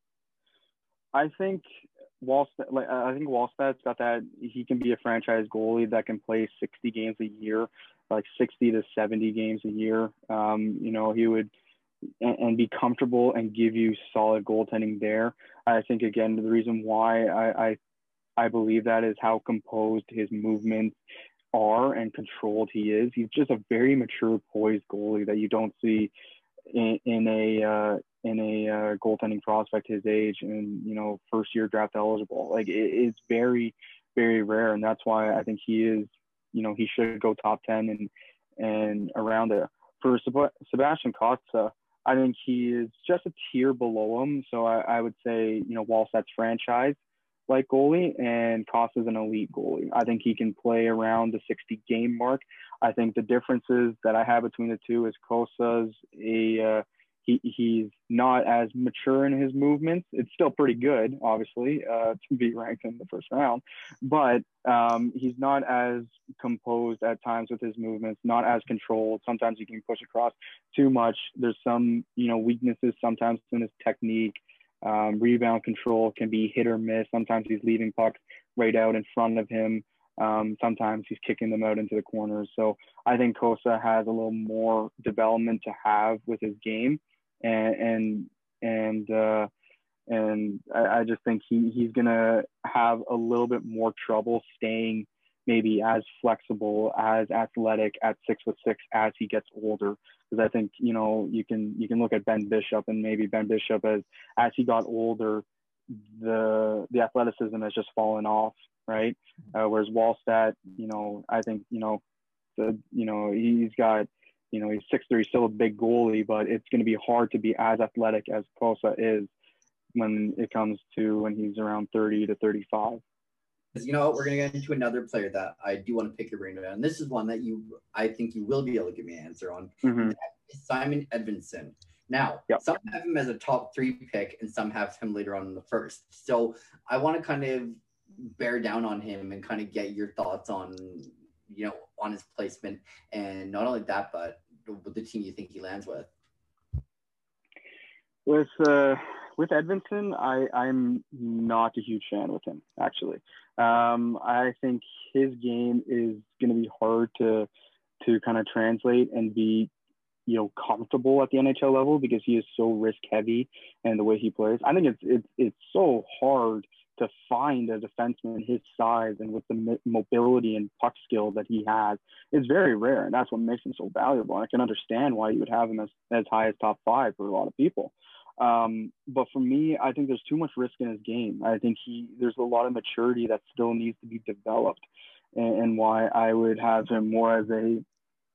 I think Wallstedt, like I think Wallstedt's got that. He can be a franchise goalie that can play sixty games a year, like sixty to seventy games a year. Um, you know, he would and, and be comfortable and give you solid goaltending there. I think again, the reason why I, I I believe that is how composed his movements are and controlled he is. He's just a very mature, poised goalie that you don't see in, in a uh, in a uh, goaltending prospect his age and, you know, first year draft eligible. Like it, it's very, very rare. And that's why I think he is, you know, he should go top ten and, and around there. For Seb- Sebastian Cossa, I think he is just a tier below him. So I, I would say, you know, Wallstedt's franchise like goalie and Costa's an elite goalie. I think he can play around the sixty game mark. I think the differences that I have between the two is Costa's a uh, he he's not as mature in his movements. It's still pretty good, obviously, uh, to be ranked in the first round, but um, he's not as composed at times with his movements, not as controlled. Sometimes he can push across too much. There's some, you know, weaknesses sometimes in his technique. Um, rebound control can be hit or miss. Sometimes he's leaving pucks right out in front of him. Um, sometimes he's kicking them out into the corners. So I think Costa has a little more development to have with his game, and and and uh, and I, I just think he he's gonna have a little bit more trouble staying maybe as flexible, as athletic at six foot six as he gets older. Because I think, you know, you can you can look at Ben Bishop, and maybe Ben Bishop as as he got older, the the athleticism has just fallen off, right? Uh, whereas Wallstedt, you know, I think, you know, the you know he's got, you know, he's six three, still a big goalie, but it's going to be hard to be as athletic as Costa is when it comes to when he's around thirty to thirty-five. You know what, we're going to get into another player that I do want to pick your brain about, and this is one that you, I think you will be able to give me an answer on. Mm-hmm. Simon Edvinsson. Now, yep. Some have him as a top three pick, and some have him later on in the first. So I want to kind of bear down on him and kind of get your thoughts on, you know, on his placement, and not only that, but with the team you think he lands with. With uh, with Edvinsson, I I'm not a huge fan with him, actually. Um, I think his game is going to be hard to to kind of translate and be, you know, comfortable at the N H L level, because he is so risk heavy and the way he plays. I think it's it's it's so hard to find a defenseman his size and with the mobility and puck skill that he has. It's very rare, and that's what makes him so valuable. I can understand why you would have him as, as high as top five for a lot of people. Um, but for me, I think there's too much risk in his game. I think he there's a lot of maturity that still needs to be developed, and, and why I would have him more as a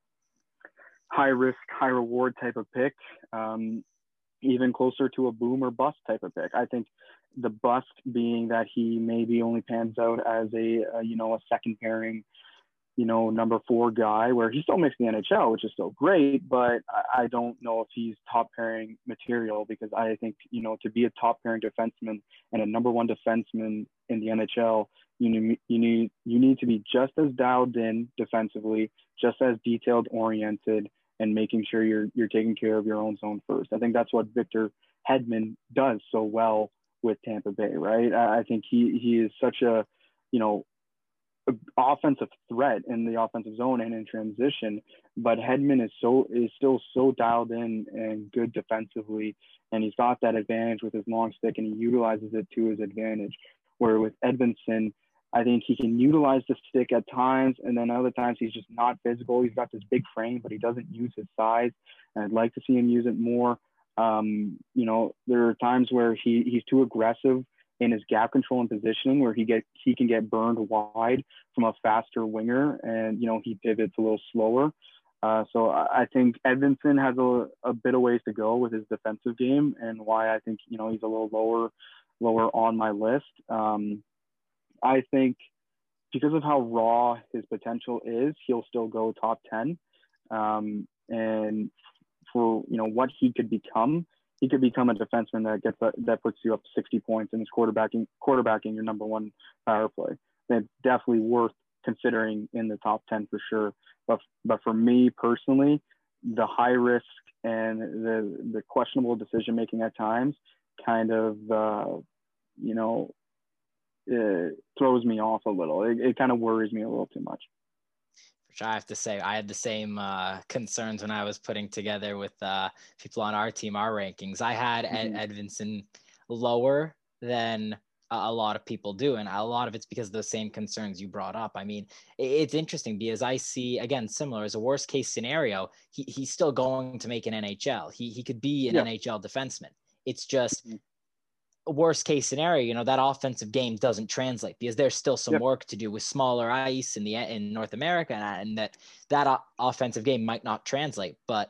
high risk, high reward type of pick, um, even closer to a boom or bust type of pick. I think the bust being that he maybe only pans out as a, a you know, a second pairing, you know, number four guy, where he still makes the N H L, which is still great, but I, I don't know if he's top pairing material, because I think, you know, to be a top pairing defenseman and a number one defenseman in the N H L, you need, you need, you need to be just as dialed in defensively, just as detailed oriented, and making sure you're, you're taking care of your own zone first. I think that's what Victor Hedman does so well with Tampa Bay, right? I think he, he is such a, you know, offensive threat in the offensive zone and in transition, but Hedman is so is still so dialed in and good defensively, and he's got that advantage with his long stick, and he utilizes it to his advantage. Where with Edvinsson, I think he can utilize the stick at times, and then other times he's just not physical. He's got this big frame, but he doesn't use his size, and I'd like to see him use it more. Um, you know, there are times where he he's too aggressive in his gap control and positioning, where he get he can get burned wide from a faster winger, and you know he pivots a little slower. Uh, so I, I think Edvinsson has a, a bit of ways to go with his defensive game, and why I think, you know, he's a little lower lower on my list. Um, I think because of how raw his potential is, he'll still go top ten. Um, and for, you know, what he could become, he could become a defenseman that gets that puts you up to sixty points and is quarterbacking quarterbacking your number one power play. That's definitely worth considering in the top ten for sure. But but for me personally, the high risk and the the questionable decision making at times kind of uh, you know it throws me off a little. It, it kind of worries me a little too much. I have to say, I had the same uh, concerns when I was putting together with uh, people on our team, our rankings. I had Ed- mm-hmm. Edvinsson lower than a lot of people do. And a lot of it's because of the same concerns you brought up. I mean, it's interesting because I see, again, similar as a worst case scenario, he, he's still going to make an N H L. He, he could be an yeah. N H L defenseman. It's just mm-hmm. a worst case scenario, you know, that offensive game doesn't translate because there's still some yep. work to do with smaller ice in the in North America, and, and that that o- offensive game might not translate. But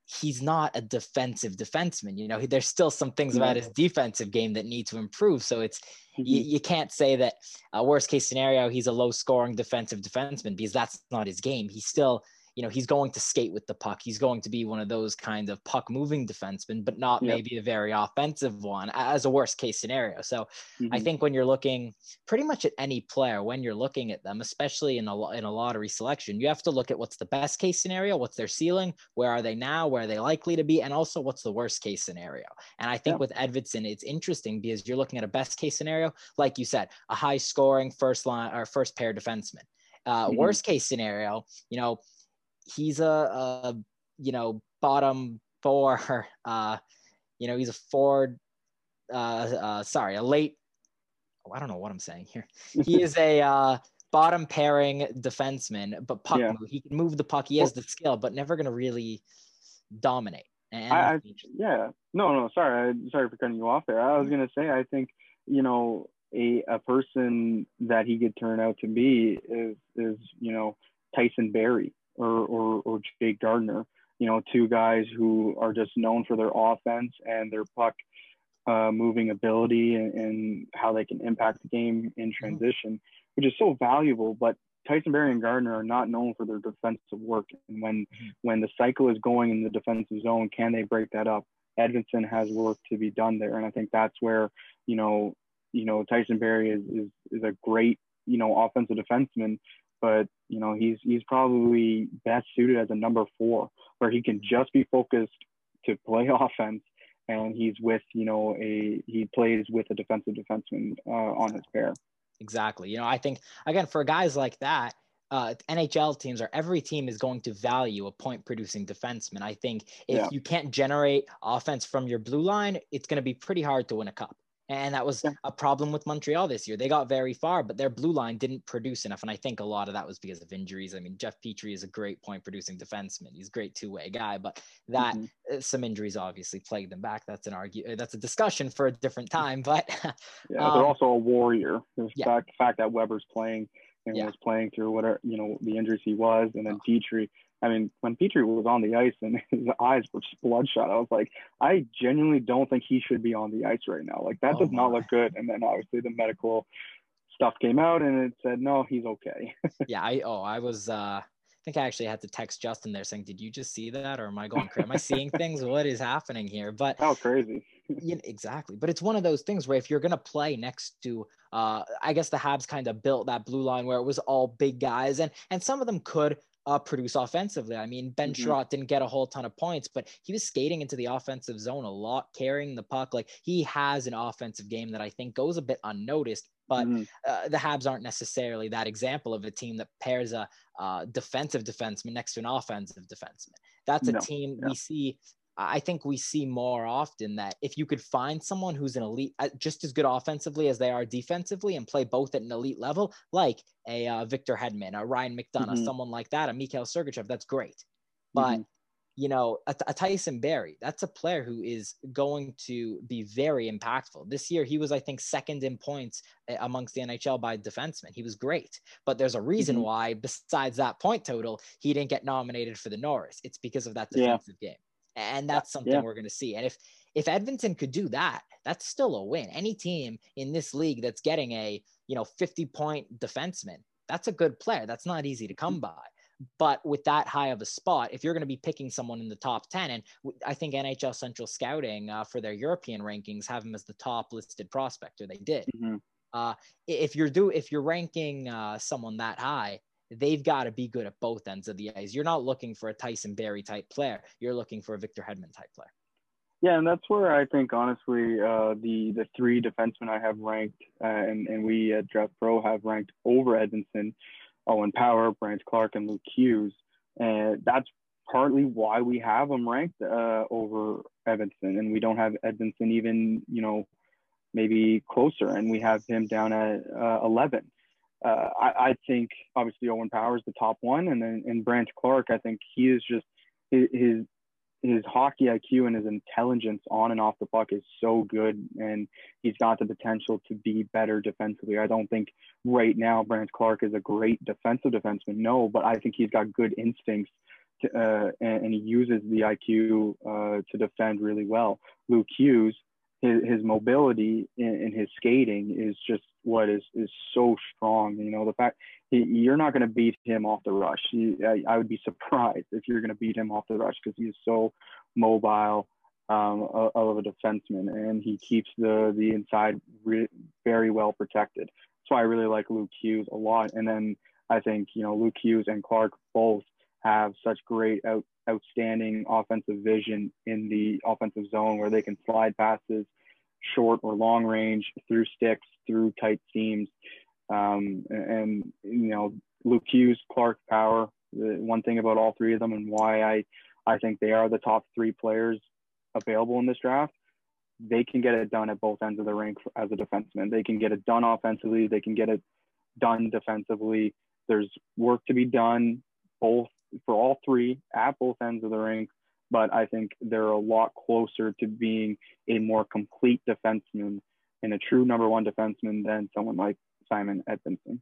he's not a defensive defenseman. You know, there's still some things Yeah. about his defensive game that need to improve. So it's, Mhm. you, you can't say that uh, worst case scenario, he's a low scoring defensive defenseman, because that's not his game. He's still, you know, he's going to skate with the puck. He's going to be one of those kind of puck moving defensemen, but not Yeah. maybe a very offensive one as a worst case scenario. So Mhm. I think when you're looking pretty much at any player, when you're looking at them, especially in a, in a lottery selection, you have to look at what's the best case scenario, what's their ceiling, where are they now, where are they likely to be, and also what's the worst case scenario. And I think Yeah. with Edvinsson, it's interesting because you're looking at a best case scenario, like you said, a high scoring first line or first pair defenseman. Uh, Mhm. Worst case scenario, you know, he's a, a you know, bottom four, uh, you know, he's a forward, uh, uh, sorry, a late, oh, I don't know what I'm saying here. He is a uh, bottom pairing defenseman, but puck Yeah. move. He can move the puck. He has the skill, but never going to really dominate. And I, I yeah, no, no, sorry, I, sorry for cutting you off there. I was gonna say, I think, you know, a a person that he could turn out to be is is you know, Tyson Barrie or or or Jake Gardiner. You know, two guys who are just known for their offense and their puck uh, moving ability and, and how they can impact the game in transition, which is so valuable. But Tyson Barrie and Gardiner are not known for their defensive work. And when Mhm. when the cycle is going in the defensive zone, can they break that up? Edvinsson has work to be done there, and I think that's where you know you know Tyson Barrie is is, is a great you know offensive defenseman, but you know he's he's probably best suited as a number four, where he can just be focused to play offense, and he's with you know a he plays with a defensive defenseman uh, on his pair. Exactly. You know, I think, again, for guys like that, uh, N H L teams, or every team is going to value a point producing defenseman. I think if Yeah. you can't generate offense from your blue line, it's going to be pretty hard to win a cup. And that was Yeah. a problem with Montreal this year. They got very far, but their blue line didn't produce enough. And I think a lot of that was because of injuries. I mean, Jeff Petrie is a great point producing defenseman. He's a great two way guy, but that Mhm. uh, some injuries obviously plagued them back. That's an argue. That's a discussion for a different time. But Yeah, um, they're also a warrior. The yeah. fact, the fact that Weber's playing and Yeah. was playing through whatever, you know, the injuries he was, and then Petrie. I mean, when Petrie was on the ice and his eyes were just bloodshot, I was like, I genuinely don't think he should be on the ice right now. Like, that Oh does not my. look good. And then obviously the medical stuff came out and it said, no, he's okay. Yeah, I oh I was uh I think I actually had to text Justin there saying, did you just see that, or am I going crazy? Am I seeing things? What is happening here? But How crazy. yeah, exactly. But it's one of those things where if you're gonna play next to uh I guess the Habs kind of built that blue line where it was all big guys, and and some of them could uh, produce offensively. I mean, Ben Mhm. Sherratt didn't get a whole ton of points, but he was skating into the offensive zone a lot, carrying the puck. Like, he has an offensive game that I think goes a bit unnoticed, but Mhm. uh, the Habs aren't necessarily that example of a team that pairs a uh, defensive defenseman next to an offensive defenseman. That's a No. team Yeah. we see. I think we see more often that if you could find someone who's an elite, uh, just as good offensively as they are defensively, and play both at an elite level, like a uh, Victor Hedman, a Ryan McDonough, Mhm. someone like that, a Mikhail Sergachev, that's great. But Mhm. you know, a, a Tyson Barrie, that's a player who is going to be very impactful. This year, he was, I think, second in points amongst the N H L by defensemen. He was great. But there's a reason Mhm. why, besides that point total, he didn't get nominated for the Norris. It's because of that Yeah. defensive game. And that's something Yeah. we're going to see. And if if Edvinsson could do that, that's still a win. Any team in this league that's getting a, you know, fifty point defenseman, that's a good player. That's not easy to come by. But with that high of a spot, if you're going to be picking someone in the top ten, and I think N H L Central Scouting uh, for their European rankings have him as the top listed prospect, or they did. Mhm. Uh, if you're do if you're ranking uh, someone that high, they've got to be good at both ends of the ice. You're not looking for a Tyson Barrie type player. You're looking for a Victor Hedman type player. Yeah, and that's where I think, honestly, uh, the the three defensemen I have ranked, uh, and, and we at Draft Pro have ranked over Edvinsson, Owen Power, Brandt Clarke, and Luke Hughes. And that's partly why we have them ranked uh, over Edvinsson, and we don't have Edvinsson even, you know, maybe closer, and we have him down at uh, eleven. Uh, I, I think, obviously, Owen Power is the top one, and then and Brandt Clarke, I think he is just his, his his hockey I Q and his intelligence on and off the puck is so good, and he's got the potential to be better defensively. I don't think right now Brandt Clarke is a great defensive defenseman, no, but I think he's got good instincts uh, and, and he uses the I Q uh, to defend really well. Luke Hughes, his, his mobility and his skating is just what is is so strong. You know, the fact he, you're not going to beat him off the rush. He, I, I would be surprised if you're going to beat him off the rush because he's so mobile um, of a defenseman, and he keeps the the inside re- very well protected. That's why I really like Luke Hughes a lot. And then I think, you know, Luke Hughes and Clark both have such great out, outstanding offensive vision in the offensive zone where they can slide passes short or long range through sticks, through tight seams. Um, and, you know, Luke Hughes, Clark, Power, the one thing about all three of them and why I, I think they are the top three players available in this draft, they can get it done at both ends of the rink as a defenseman. They can get it done offensively. They can get it done defensively. There's work to be done both for all three at both ends of the rink, but I think they're a lot closer to being a more complete defenseman and a true number one defenseman than someone like Simon Edvinsson.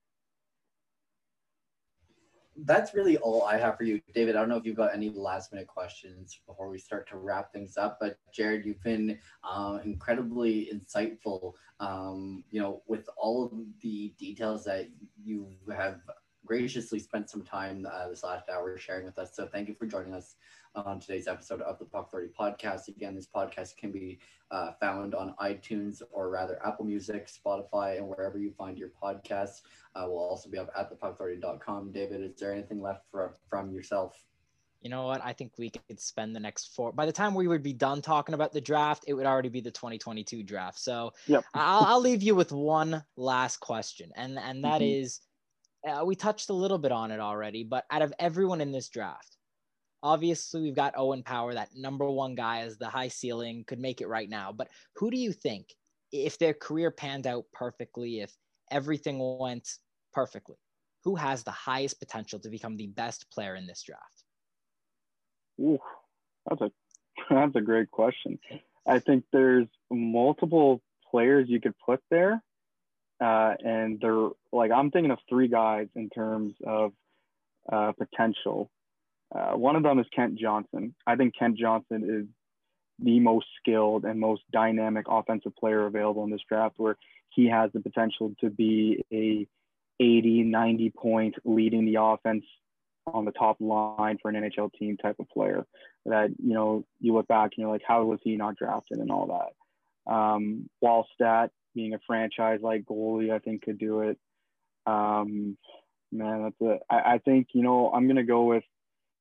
That's really all I have for you, David. I don't know if you've got any last minute questions before we start to wrap things up, but Jared, you've been uh, incredibly insightful, um, you know, with all of the details that you have graciously spent some time uh, this last hour sharing with us. So thank you for joining us on today's episode of the Puck Authority podcast. Again, this podcast can be uh, found on iTunes, or rather Apple Music, Spotify, and wherever you find your podcasts. Uh, we'll also be up at the puck authority dot com. David, is there anything left for, from yourself? You know what? I think we could spend the next four. By the time we would be done talking about the draft, it would already be the twenty twenty-two draft. So yep. I'll, I'll leave you with one last question, and and that mm-hmm. is, uh, we touched a little bit on it already, but out of everyone in this draft, obviously we've got Owen Power, that number one guy as the high ceiling, could make it right now. But who do you think, if their career panned out perfectly, if everything went perfectly, who has the highest potential to become the best player in this draft? Ooh, that's a that's a great question. I think there's multiple players you could put there, uh, and they're like, I'm thinking of three guys in terms of uh, potential. Uh, one of them is Kent Johnson. I think Kent Johnson is the most skilled and most dynamic offensive player available in this draft, where he has the potential to be a eighty, ninety point leading the offense on the top line for an N H L team type of player that, you know, you look back and you're like, how was he not drafted and all that? Um, Wallstat being a franchise like goalie, I think could do it. Um, man, that's it. I, I think, you know, I'm going to go with,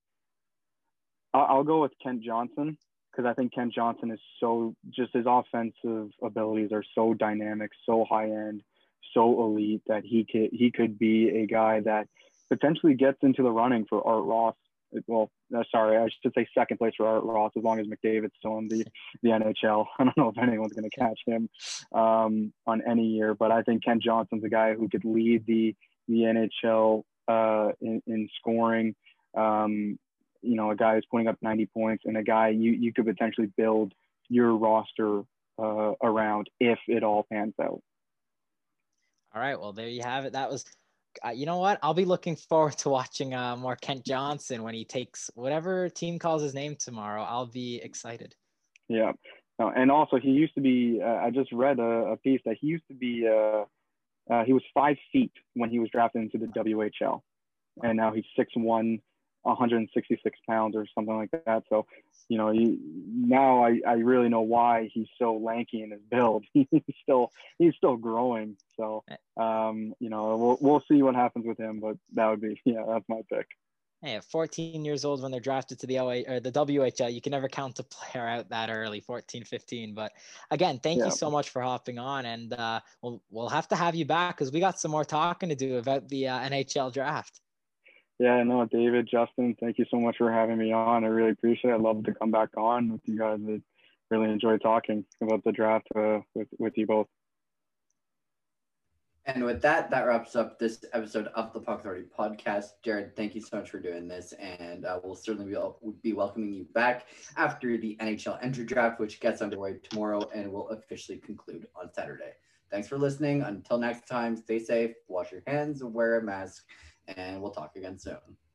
I'll, I'll go with Kent Johnson, because I think Kent Johnson is so, just his offensive abilities are so dynamic, so high end, so elite that he could he could be a guy that potentially gets into the running for Art Ross. Well, uh, sorry, I should say second place for Art Ross, as long as McDavid's still in the, the N H L. I don't know if anyone's going to catch him um, on any year, but I think Kent Johnson's a guy who could lead the the N H L uh, in, in scoring. Um, you know, a guy who's putting up ninety points, and a guy you, you could potentially build your roster uh, around if it all pans out. All right. Well, there you have it. That was, uh, you know what? I'll be looking forward to watching uh, more Kent Johnson when he takes whatever team calls his name tomorrow. I'll be excited. Yeah. Uh, and also, he used to be, uh, I just read a, a piece that he used to be, uh, uh, he was five feet when he was drafted into the W H L. And now he's six one, one hundred sixty-six pounds or something like that. So, you know, he, now I, I really know why he's so lanky in his build. he's still he's still growing. So, um, you know, we'll we'll see what happens with him. But that would be, yeah, that's my pick. Hey, at fourteen years old when they're drafted to the O A or the W H L, you can never count a player out that early, fourteen, fifteen. But again, thank yeah. you so much for hopping on, and uh, we'll we'll have to have you back because we got some more talking to do about the uh, N H L draft. Yeah, no, David, Justin, thank you so much for having me on. I really appreciate it. I'd love to come back on with you guys. I really enjoy talking about the draft uh, with, with you both. And with that, that wraps up this episode of the Puck Authority podcast. Jared, thank you so much for doing this, and uh, we'll certainly be, be welcoming you back after the N H L entry draft, which gets underway tomorrow and will officially conclude on Saturday. Thanks for listening. Until next time, stay safe, wash your hands, wear a mask, and we'll talk again soon.